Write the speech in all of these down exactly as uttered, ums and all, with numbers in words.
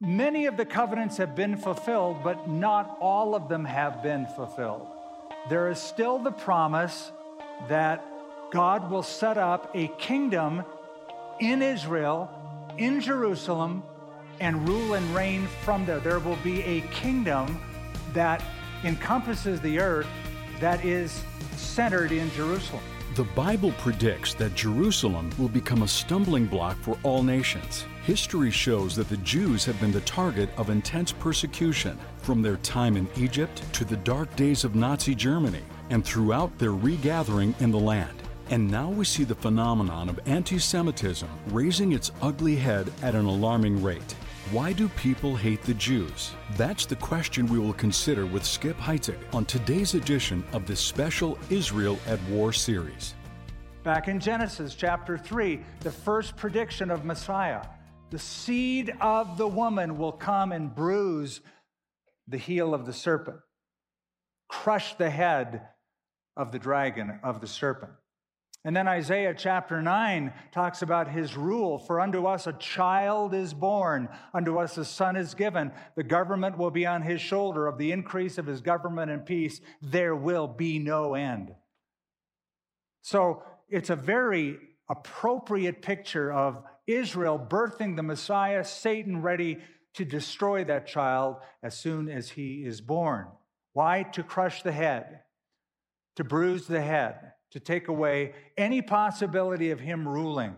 Many of the covenants have been fulfilled, but not all of them have been fulfilled. There is still the promise that God will set up a kingdom in Israel, in Jerusalem, and rule and reign from there. There will be a kingdom that encompasses the earth that is centered in Jerusalem. The Bible predicts that Jerusalem will become a stumbling block for all nations. History shows that the Jews have been the target of intense persecution from their time in Egypt to the dark days of Nazi Germany and throughout their regathering in the land. And now we see the phenomenon of anti-Semitism raising its ugly head at an alarming rate. Why do people hate the Jews? That's the question we will consider with Skip Heitzig on today's edition of this special Israel at War series. Back in Genesis chapter three, the first prediction of Messiah, the seed of the woman will come and bruise the heel of the serpent, crush the head of the dragon, of the serpent. And then Isaiah chapter nine talks about his rule. For unto us a child is born, unto us a son is given. The government will be on his shoulder. Of the increase of his government and peace, there will be no end. So it's a very appropriate picture of Israel birthing the Messiah, Satan ready to destroy that child as soon as he is born. Why? To crush the head, to bruise the head, to take away any possibility of him ruling.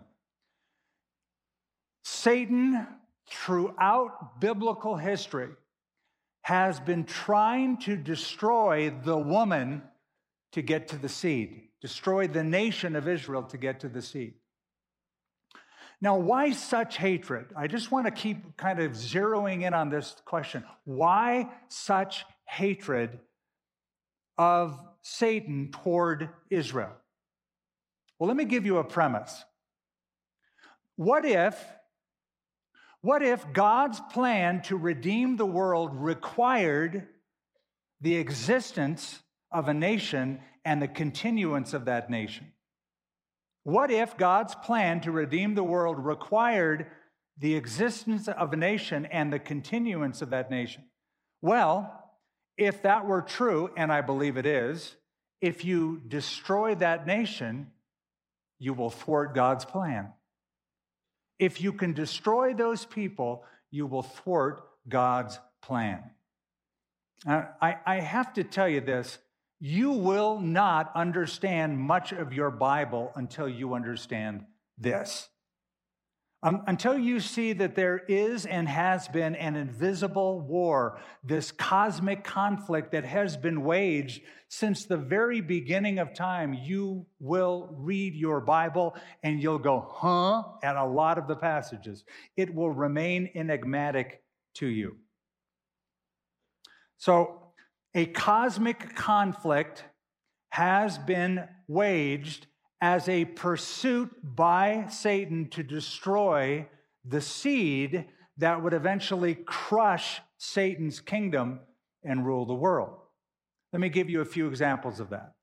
Satan, throughout biblical history, has been trying to destroy the woman to get to the seed, destroy the nation of Israel to get to the seed. Now, why such hatred? I just want to keep kind of zeroing in on this question. Why such hatred of Satan toward Israel? Well, let me give you a premise. What if, what if God's plan to redeem the world required the existence of a nation and the continuance of that nation? What if God's plan to redeem the world required the existence of a nation and the continuance of that nation? Well, if that were true, and I believe it is, if you destroy that nation, you will thwart God's plan. If you can destroy those people, you will thwart God's plan. Now, I, I have to tell you this. You will not understand much of your Bible until you understand this. Um, until you see that there is and has been an invisible war, this cosmic conflict that has been waged since the very beginning of time, you will read your Bible and you'll go, huh, at a lot of the passages. It will remain enigmatic to you. So, a cosmic conflict has been waged as a pursuit by Satan to destroy the seed that would eventually crush Satan's kingdom and rule the world. Let me give you a few examples of that.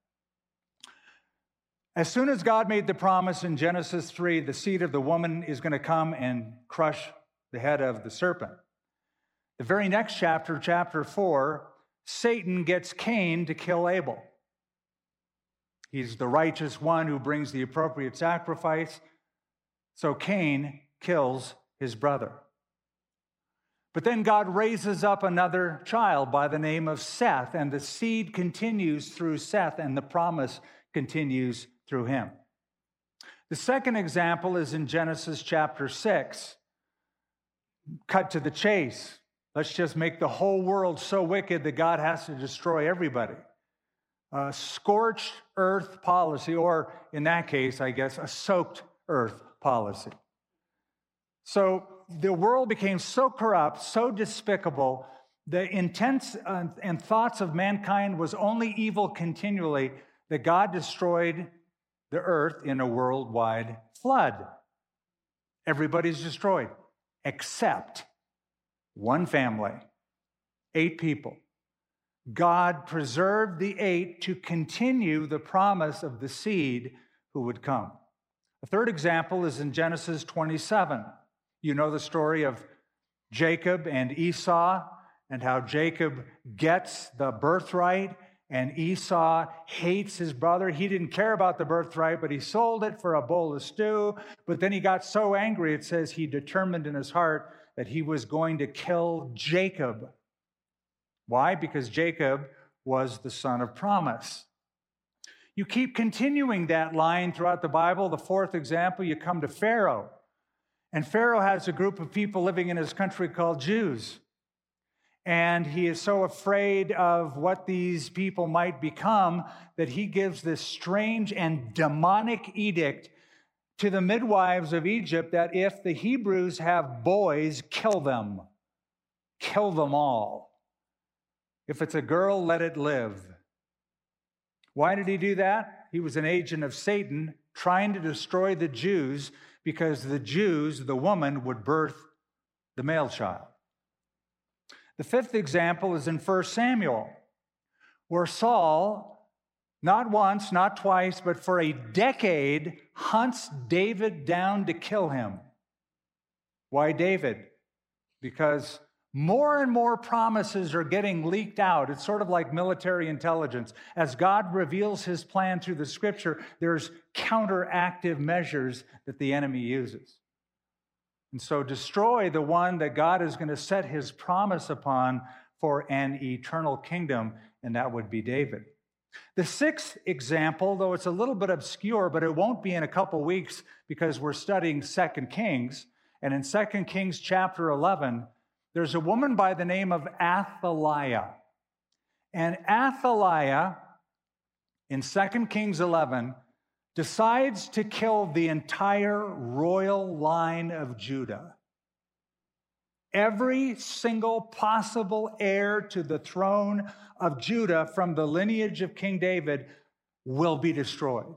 As soon as God made the promise in Genesis three, the seed of the woman is going to come and crush the head of the serpent. The very next chapter, chapter four, Satan gets Cain to kill Abel. He's the righteous one who brings the appropriate sacrifice. So Cain kills his brother. But then God raises up another child by the name of Seth, and the seed continues through Seth, and the promise continues through him. The second example is in Genesis chapter six. Cut to the chase. Let's just make the whole world so wicked that God has to destroy everybody. A scorched earth policy, or in that case, I guess, a soaked earth policy. So the world became so corrupt, so despicable, the intents and thoughts of mankind was only evil continually, that God destroyed the earth in a worldwide flood. Everybody's destroyed, except one family, eight people. God preserved the eight to continue the promise of the seed who would come. A third example is in Genesis twenty-seven. You know the story of Jacob and Esau, and how Jacob gets the birthright, and Esau hates his brother. He didn't care about the birthright, but he sold it for a bowl of stew. But then he got so angry, it says he determined in his heart that he was going to kill Jacob. Why? Because Jacob was the son of promise. You keep continuing that line throughout the Bible. The fourth example, you come to Pharaoh. And Pharaoh has a group of people living in his country called Jews. And he is so afraid of what these people might become that he gives this strange and demonic edict to the midwives of Egypt that if the Hebrews have boys, kill them. Kill them all. If it's a girl, let it live. Why did he do that? He was an agent of Satan trying to destroy the Jews because the Jews, the woman, would birth the male child. The fifth example is in First Samuel, where Saul, not once, not twice, but for a decade, hunts David down to kill him. Why David? Because more and more promises are getting leaked out. It's sort of like military intelligence. As God reveals his plan through the scripture, there's counteractive measures that the enemy uses. And so destroy the one that God is going to set his promise upon for an eternal kingdom, and that would be David. The sixth example, though it's a little bit obscure, but it won't be in a couple weeks because we're studying Second Kings. And in Second Kings chapter eleven, there's a woman by the name of Athaliah. And Athaliah, in Second Kings eleven, decides to kill the entire royal line of Judah. Every single possible heir to the throne of Judah from the lineage of King David will be destroyed.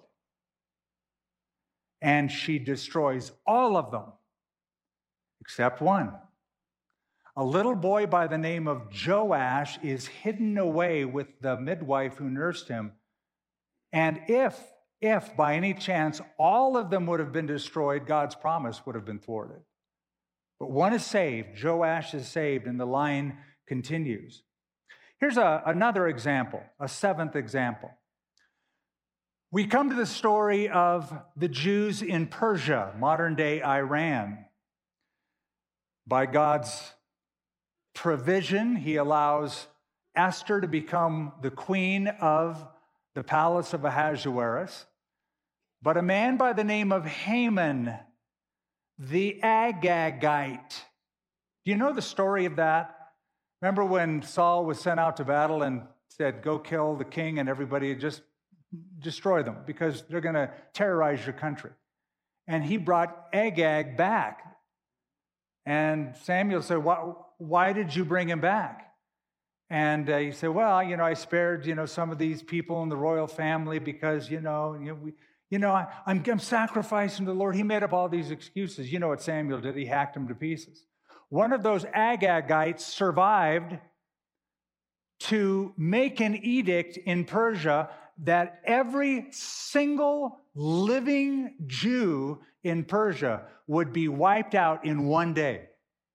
And she destroys all of them, except one. A little boy by the name of Joash is hidden away with the midwife who nursed him. And if If, by any chance, all of them would have been destroyed, God's promise would have been thwarted. But one is saved. Joash is saved, and the line continues. Here's a, another example, a seventh example. We come to the story of the Jews in Persia, modern-day Iran. By God's provision, he allows Esther to become the queen of the palace of Ahasuerus. But a man by the name of Haman, the Agagite. Do you know the story of that? Remember when Saul was sent out to battle and said, go kill the king and everybody, just destroy them because they're going to terrorize your country. And he brought Agag back. And Samuel said, why, why did you bring him back? And uh, he said, well, you know, I spared, you know, some of these people in the royal family because, you know, you know, we, you know I, I'm, I'm sacrificing to the Lord. He made up all these excuses. You know what Samuel did? He hacked them to pieces. One of those Agagites survived to make an edict in Persia that every single living Jew in Persia would be wiped out in one day.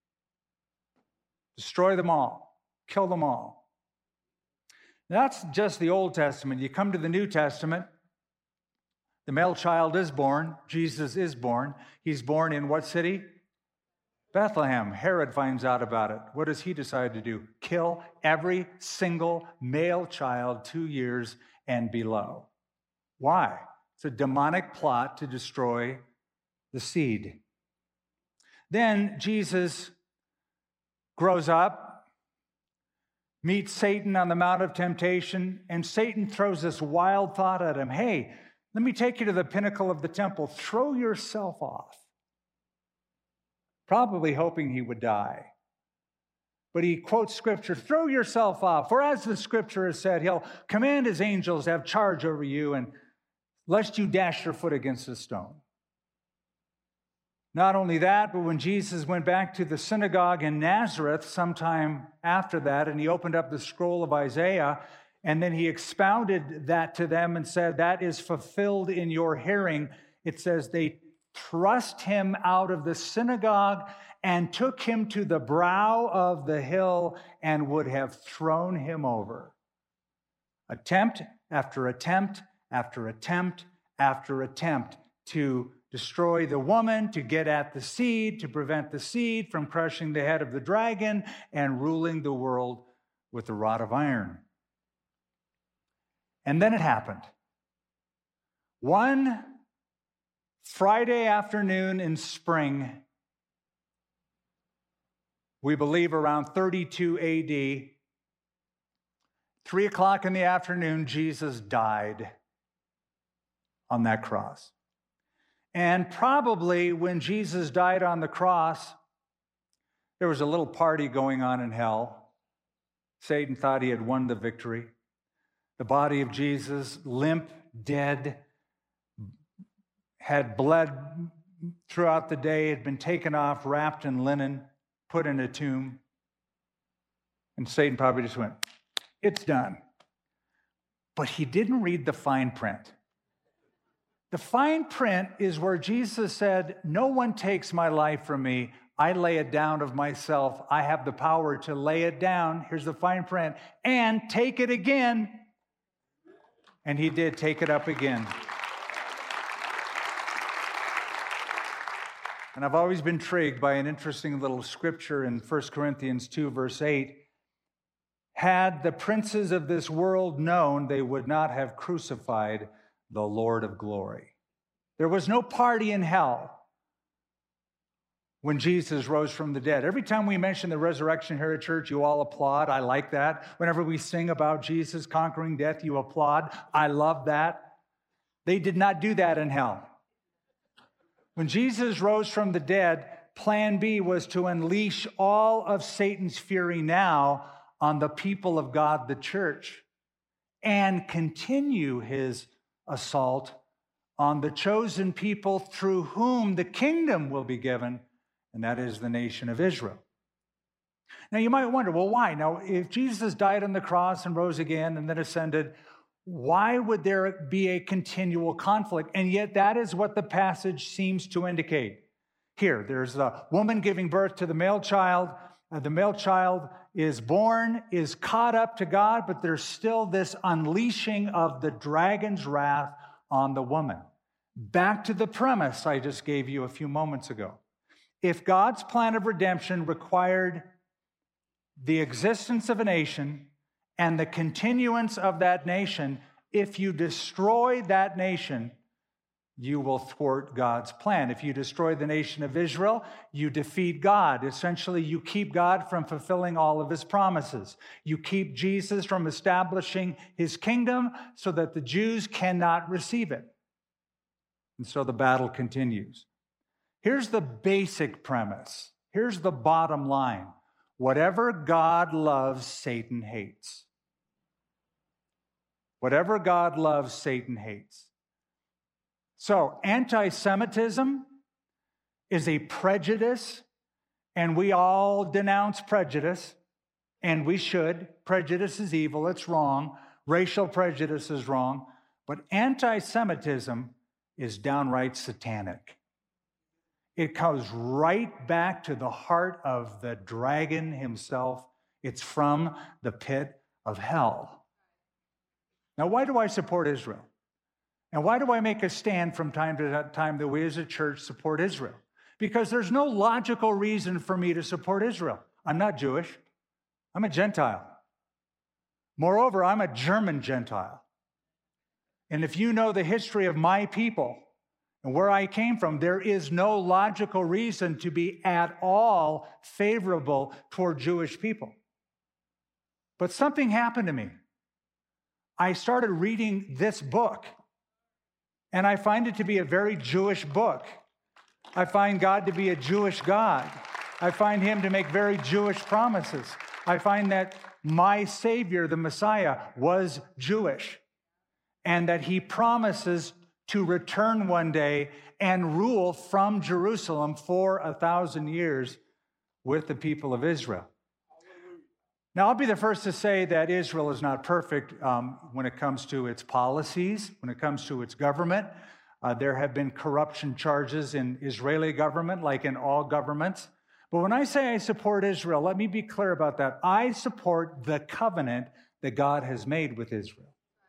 Destroy them all. Kill them all. That's just the Old Testament. You come to the New Testament, the male child is born. Jesus is born. He's born in what city? Bethlehem. Herod finds out about it. What does he decide to do? Kill every single male child two years and below. Why? It's a demonic plot to destroy the seed. Then Jesus grows up, meets Satan on the Mount of Temptation, and Satan throws this wild thought at him. Hey, let me take you to the pinnacle of the temple. Throw yourself off. Probably hoping he would die. But he quotes scripture, throw yourself off. For as the scripture has said, he'll command his angels to have charge over you, and lest you dash your foot against a stone. Not only that, but when Jesus went back to the synagogue in Nazareth sometime after that, and he opened up the scroll of Isaiah, and then he expounded that to them and said, that is fulfilled in your hearing. It says they thrust him out of the synagogue and took him to the brow of the hill and would have thrown him over. Attempt after attempt after attempt after attempt to destroy the woman, to get at the seed, to prevent the seed from crushing the head of the dragon and ruling the world with a rod of iron. And then it happened. One Friday afternoon in spring, we believe around thirty-two A D, three o'clock in the afternoon, Jesus died on that cross. And probably when Jesus died on the cross, there was a little party going on in hell. Satan thought he had won the victory. The body of Jesus, limp, dead, had bled throughout the day, had been taken off, wrapped in linen, put in a tomb. And Satan probably just went, it's done. But he didn't read the fine print. The fine print is where Jesus said, no one takes my life from me. I lay it down of myself. I have the power to lay it down. Here's the fine print. And take it again. And he did take it up again. And I've always been intrigued by an interesting little scripture in First Corinthians two, verse eight. Had the princes of this world known, they would not have crucified the Lord of glory. There was no party in hell when Jesus rose from the dead. Every time we mention the resurrection here at church, you all applaud. I like that. Whenever we sing about Jesus conquering death, you applaud. I love that. They did not do that in hell. When Jesus rose from the dead, plan B was to unleash all of Satan's fury now on the people of God, the church, and continue his assault on the chosen people through whom the kingdom will be given, and that is the nation of Israel. Now, you might wonder, well, why? Now, if Jesus died on the cross and rose again and then ascended, why would there be a continual conflict? And yet that is what the passage seems to indicate. Here, there's a woman giving birth to the male child. Uh, the male child is born, is caught up to God, but there's still this unleashing of the dragon's wrath on the woman. Back to the premise I just gave you a few moments ago. If God's plan of redemption required the existence of a nation and the continuance of that nation, if you destroy that nation, you will thwart God's plan. If you destroy the nation of Israel, you defeat God. Essentially, you keep God from fulfilling all of his promises. You keep Jesus from establishing his kingdom so that the Jews cannot receive it. And so the battle continues. Here's the basic premise. Here's the bottom line. Whatever God loves, Satan hates. Whatever God loves, Satan hates. So, anti-Semitism is a prejudice, and we all denounce prejudice, and we should. Prejudice is evil, it's wrong. Racial prejudice is wrong. But anti-Semitism is downright satanic. It goes right back to the heart of the dragon himself. It's from the pit of hell. Now, why do I support Israel? And why do I make a stand from time to time that we as a church support Israel? Because there's no logical reason for me to support Israel. I'm not Jewish. I'm a Gentile. Moreover, I'm a German Gentile. And if you know the history of my people and where I came from, there is no logical reason to be at all favorable toward Jewish people. But something happened to me. I started reading this book. And I find it to be a very Jewish book. I find God to be a Jewish God. I find him to make very Jewish promises. I find that my Savior, the Messiah, was Jewish, and that he promises to return one day and rule from Jerusalem for a thousand years with the people of Israel. Now, I'll be the first to say that Israel is not perfect um, when it comes to its policies, when it comes to its government. Uh, there have been corruption charges in Israeli government, like in all governments. But when I say I support Israel, let me be clear about that. I support the covenant that God has made with Israel.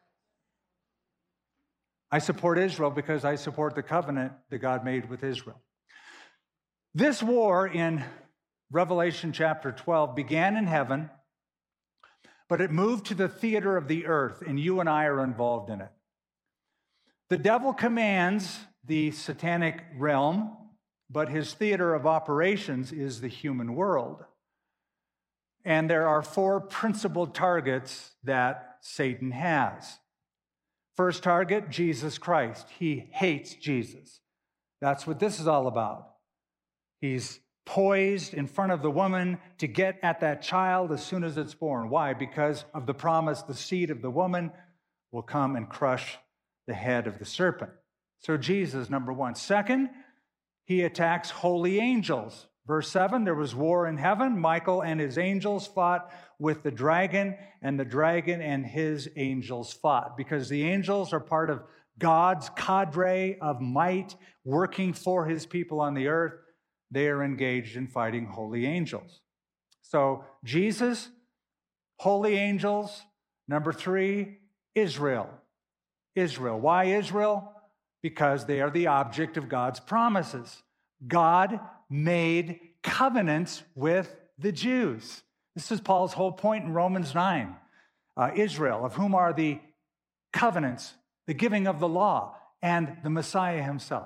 I support Israel because I support the covenant that God made with Israel. This war in Revelation chapter twelve began in heaven, but it moved to the theater of the earth, and you and I are involved in it. The devil commands the satanic realm, but his theater of operations is the human world. And there are four principal targets that Satan has. First target, Jesus Christ. He hates Jesus. That's what this is all about. He's poised in front of the woman to get at that child as soon as it's born. Why? Because of the promise, the seed of the woman will come and crush the head of the serpent. So Jesus, number one. Second, he attacks holy angels. Verse seven, there was war in heaven. Michael and his angels fought with the dragon, and the dragon and his angels fought. Because the angels are part of God's cadre of might working for his people on the earth. They are engaged in fighting holy angels. So Jesus, holy angels. Number three, Israel. Israel. Why Israel? Because they are the object of God's promises. God made covenants with the Jews. This is Paul's whole point in Romans nine. Uh, Israel, of whom are the covenants, the giving of the law, and the Messiah himself.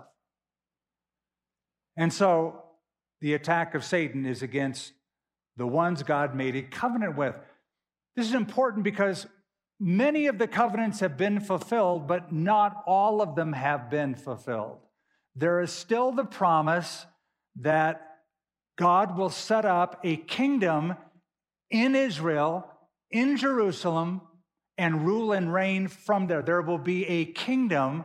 And so the attack of Satan is against the ones God made a covenant with. This is important because many of the covenants have been fulfilled, but not all of them have been fulfilled. There is still the promise that God will set up a kingdom in Israel, in Jerusalem, and rule and reign from there. There will be a kingdom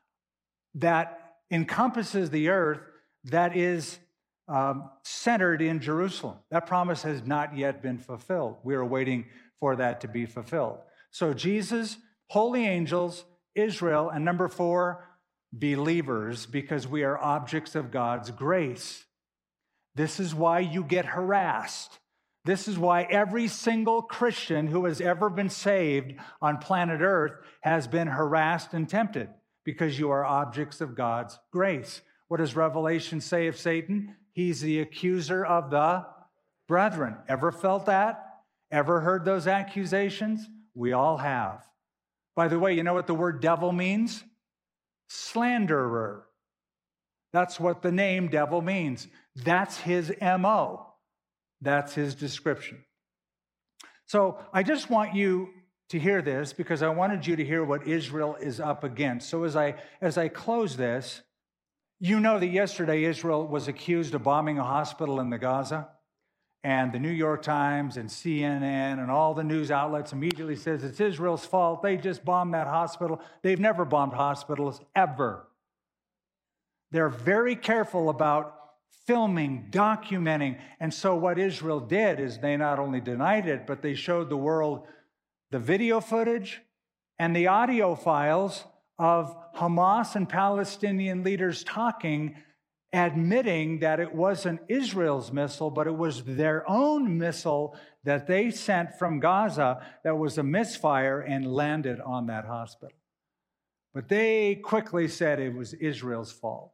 that encompasses the earth that is um, centered in Jerusalem. That promise has not yet been fulfilled. We are waiting for that to be fulfilled. So Jesus, holy angels, Israel, and number four, believers, because we are objects of God's grace. This is why you get harassed. This is why every single Christian who has ever been saved on planet Earth has been harassed and tempted, because you are objects of God's grace. What does Revelation say of Satan? He's the accuser of the brethren. Ever felt that? Ever heard those accusations? We all have. By the way, you know what the word devil means? Slanderer. That's what the name devil means. That's his M O. That's his description. So I just want you to hear this because I wanted you to hear what Israel is up against. So as I as I close this, you know that yesterday Israel was accused of bombing a hospital in the Gaza. And the New York Times and C N N and all the news outlets immediately says it's Israel's fault. They just bombed that hospital. They've never bombed hospitals, ever. They're very careful about filming, documenting. And so what Israel did is they not only denied it, but they showed the world the video footage and the audio files of Hamas and Palestinian leaders talking, admitting that it wasn't Israel's missile, but it was their own missile that they sent from Gaza that was a misfire and landed on that hospital. But they quickly said it was Israel's fault.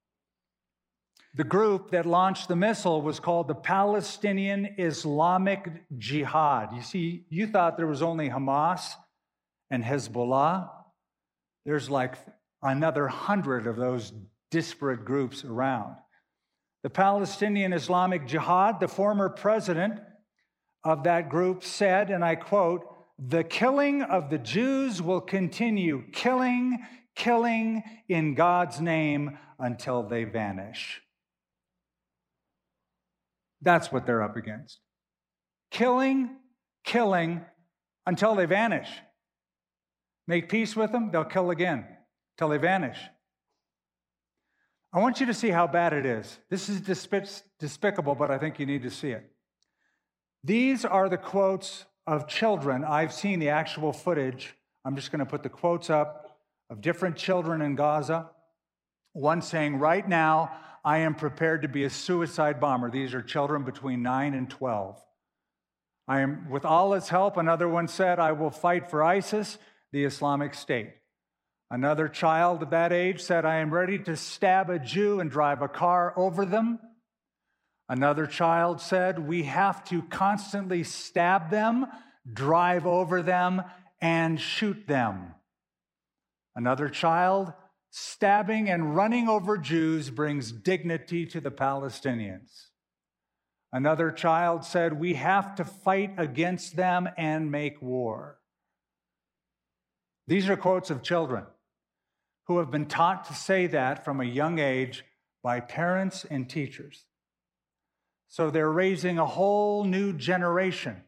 The group that launched the missile was called the Palestinian Islamic Jihad. You see, you thought there was only Hamas and Hezbollah. There's like another hundred of those disparate groups around. The Palestinian Islamic Jihad, the former president of that group said, and I quote, "The killing of the Jews will continue, killing, killing in God's name until they vanish." That's what they're up against. Killing, killing until they vanish. Make peace with them, they'll kill again till they vanish. I want you to see how bad it is. This is despic- despicable, but I think you need to see it. These are the quotes of children. I've seen the actual footage. I'm just going to put the quotes up of different children in Gaza. One saying, "Right now, I am prepared to be a suicide bomber. These are children between nine and twelve. I am, with Allah's help, another one said, I will fight for ISIS, the Islamic State. Another child of that age said, I am ready to stab a Jew and drive a car over them. Another child said, we have to constantly stab them, drive over them, and shoot them. Another child, stabbing and running over Jews brings dignity to the Palestinians. Another child said, we have to fight against them and make war. These are quotes of children who have been taught to say that from a young age by parents and teachers. So they're raising a whole new generation.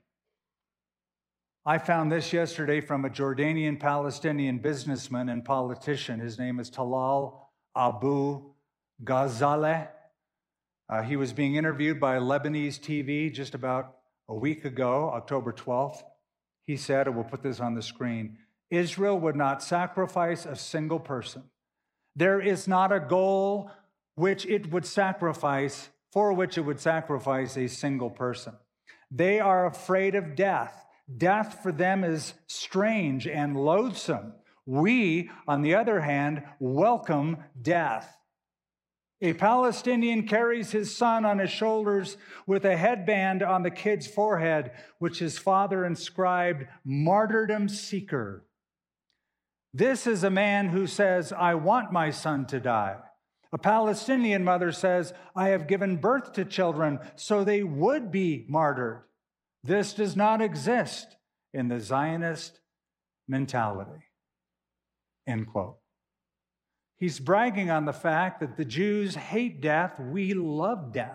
I found this yesterday from a Jordanian Palestinian businessman and politician. His name is Talal Abu Ghazaleh. Uh, he was being interviewed by Lebanese T V just about a week ago, October twelfth. He said, and we'll put this on the screen, Israel would not sacrifice a single person. There is not a goal which it would sacrifice, for which it would sacrifice a single person. They are afraid of death. Death for them is strange and loathsome. We, on the other hand, welcome death. A Palestinian carries his son on his shoulders with a headband on the kid's forehead, which his father inscribed, Martyrdom Seeker. This is a man who says, I want my son to die. A Palestinian mother says, I have given birth to children so they would be martyred. This does not exist in the Zionist mentality. End quote. He's bragging on the fact that the Jews hate death, we love death.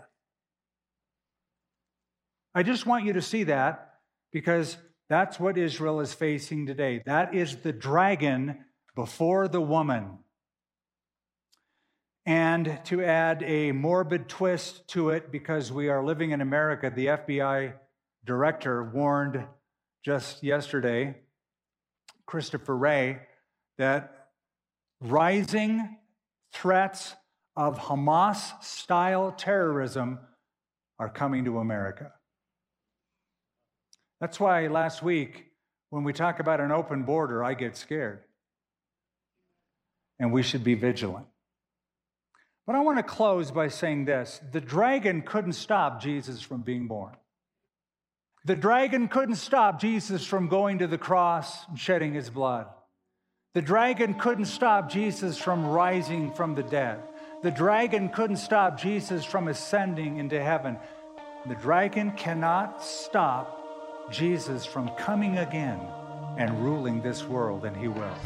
I just want you to see that because that's what Israel is facing today. That is the dragon before the woman. And to add a morbid twist to it, because we are living in America, the F B I director warned just yesterday, Christopher Wray, that rising threats of Hamas-style terrorism are coming to America. That's why last week, when we talk about an open border, I get scared. And we should be vigilant. But I want to close by saying this. The dragon couldn't stop Jesus from being born. The dragon couldn't stop Jesus from going to the cross and shedding his blood. The dragon couldn't stop Jesus from rising from the dead. The dragon couldn't stop Jesus from ascending into heaven. The dragon cannot stop Jesus from coming again and ruling this world, and he will.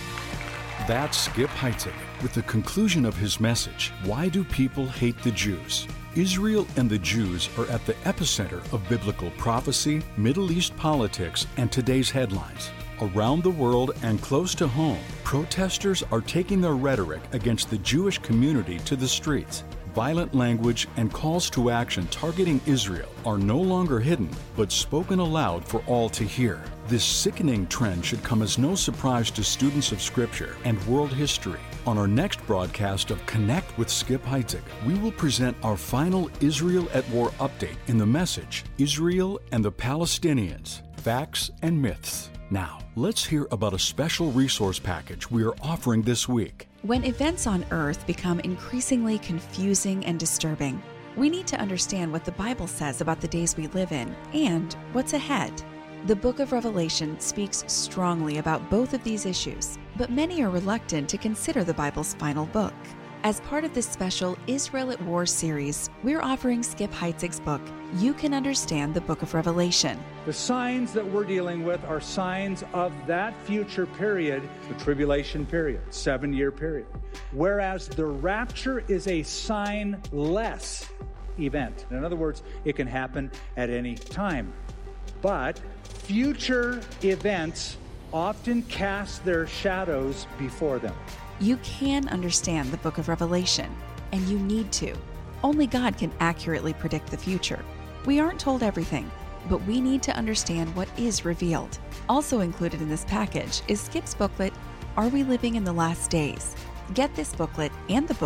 That's Skip Heitzig with the conclusion of his message, Why Do People Hate the Jews? Israel and the Jews are at the epicenter of biblical prophecy, Middle East politics, and today's headlines. Around the world and close to home, protesters are taking their rhetoric against the Jewish community to the streets. Violent language and calls to action targeting Israel are no longer hidden, but spoken aloud for all to hear. This sickening trend should come as no surprise to students of Scripture and world history. On our next broadcast of Connect with Skip Heitzig, we will present our final Israel at War update in the message, Israel and the Palestinians, Facts and Myths. Now, let's hear about a special resource package we are offering this week. When events on Earth become increasingly confusing and disturbing, we need to understand what the Bible says about the days we live in and what's ahead. The book of Revelation speaks strongly about both of these issues, but many are reluctant to consider the Bible's final book. As part of this special Israel at War series, we're offering Skip Heitzig's book, You Can Understand the Book of Revelation. The signs that we're dealing with are signs of that future period, the tribulation period, seven-year period. Whereas the rapture is a sign-less event. In other words, it can happen at any time. But future events often cast their shadows before them. You can understand the book of Revelation, and you need to. Only God can accurately predict the future. We aren't told everything, but we need to understand what is revealed. Also included in this package is Skip's booklet, Are We Living in the Last Days? Get this booklet and the book,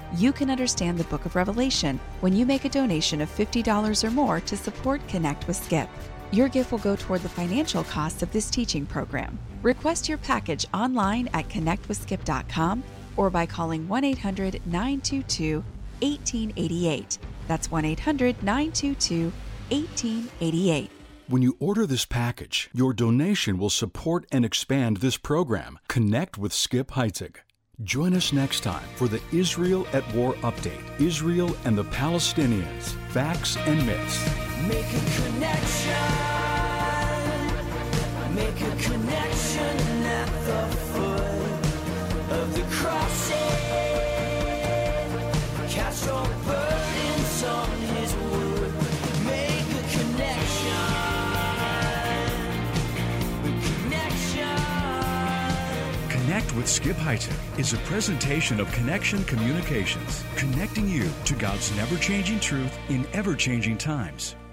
You can understand the book of Revelation when you make a donation of fifty dollars or more to support Connect with Skip. Your gift will go toward the financial costs of this teaching program. Request your package online at connect with skip dot com or by calling one eight hundred nine two two one eight eight eight. That's one eight hundred nine two two one eight eight eight. When you order this package, your donation will support and expand this program. Connect with Skip Heitzig. Join us next time for the Israel at War update. Israel and the Palestinians, facts and myths. Make a connection. Make a connection at the foot of the cross. Cast your burdens on his wood. Make a connection. Connection. Connect with Skip Heitzig is a presentation of Connection Communications, connecting you to God's never-changing truth in ever-changing times.